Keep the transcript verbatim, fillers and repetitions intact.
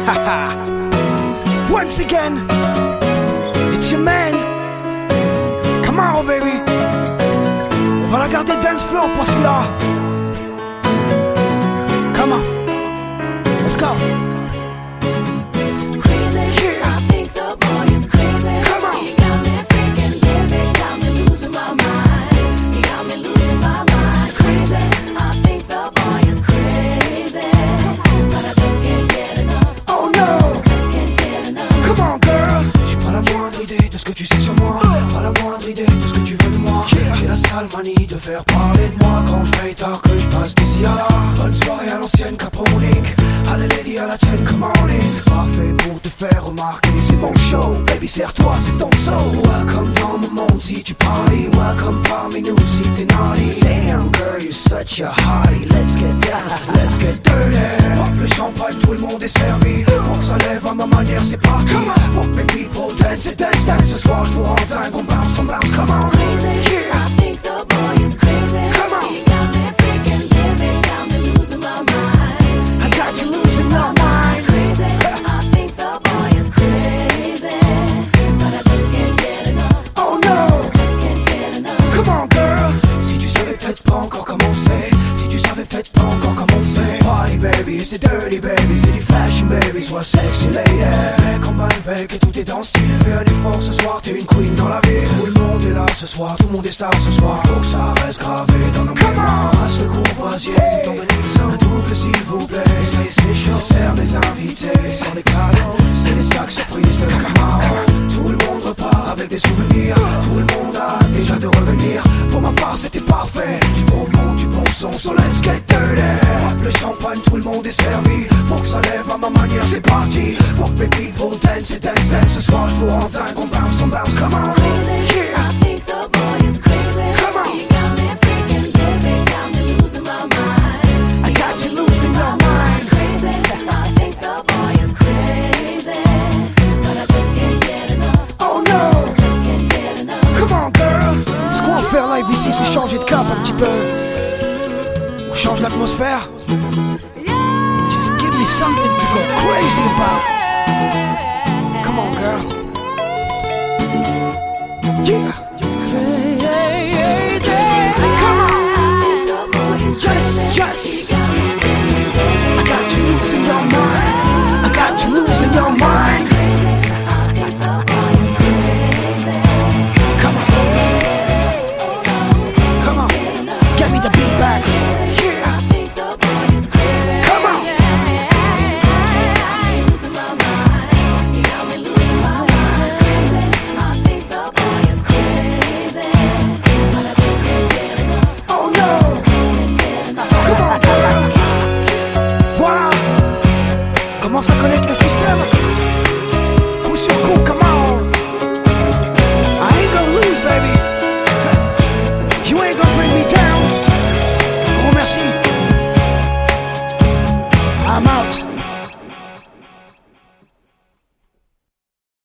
Once again, it's your man. Come on, baby. On va la garder dance floor pour celui-là. Come on, let's go. Manie de faire parler de moi quand je veille tard que je passe d'ici à là. Bonne soirée à l'ancienne Caponique. Allez lady à la tienne, come on in. C'est parfait pour te faire remarquer, c'est mon show. Baby serre-toi, c'est ton soul. Welcome dans mon monde si tu parties. Welcome parmi nous si t'es naughty. Damn girl, you're such a hottie. Let's get down, let's get dirty. Pop le champagne, tout le monde est servi. Faut que ça lève à ma manière, c'est parti. Faut que mes people dance et dance, dance. Ce soir je vous rends dingue, on bounce, on bounce, come on. Yeah. Boy is crazy. Come on. He got me freaking living, got me losing my mind. I got you losing your mind. Crazy. I think the boy is crazy, but I just can't get enough. Oh no. Just can't get enough. Come on, girl. Si tu savais peut-être pas encore commencer. Si tu savais peut-être pas encore commencer. Party baby, c'est dirty baby, c'est du fashion baby, sois sexy lady. Mec en bas bec et tout est dans le style. Fais un effort ce soir, t'es une queen dans la ville. Tout le monde est là ce soir, tout le monde est star ce soir. Faut que ça reste gravé dans nos mémoires. Passe le courvoisier, c'est ton Benito. Un double s'il vous plaît, ça y est c'est chaud. Serre les invités, sans les cadeaux. C'est les sacs surprises de Camaro. Tout le monde repart avec des souvenirs. Tout le monde a déjà de revenir. Pour ma part c'était parfait. Du bon monde, du bon son, so let's get dirty. Hop le champagne, tout le monde est servi. Faut que ça lève à ma manière, c'est parti. Faut que mes people dance et dance, dance. Ce soir je vous rends dingue, on bounce, on bounce, come on. Crazy. Yeah. I think the boy is crazy. Come on. He got me freaking living, got me losing my mind. I got you losing your mind. Crazy. I think the boy is crazy, but I just can't get enough. Oh no. Just can't get enough. Come on, girl. Ce qu'on va faire live ici, c'est changer de cap un petit peu. On change l'atmosphère. Just give me something to go crazy about. Come on, girl. Yeah. Just crazy. Come on. Yes, yes. I got you losing your mind. I got you losing your mind. Come on. Come on. Get me the beat back. Yeah. Come on. Oh no. Come on, girl. Voilà. Commence à connaître le système. Coup sur coup, come on.